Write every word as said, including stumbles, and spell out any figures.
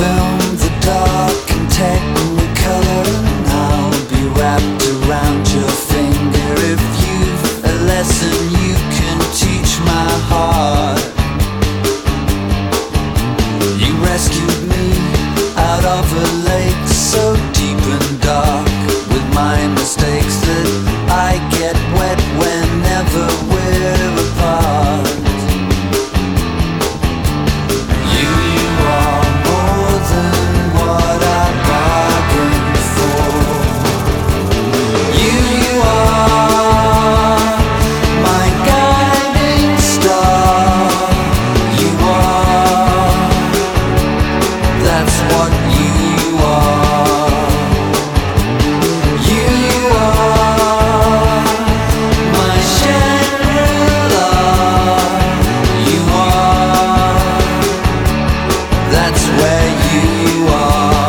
film the dark and technicolor, and I'll be wrapped around your finger if you've a lesson you can teach my heart. You rescued me out of a lake so deep and dark with my mistakes that I get wet whenever we're apart. You, you are more than what I bargained for. You, you are my guiding star. You are, that's what you are. You, you are my Shangri-La. You are, that's where you are.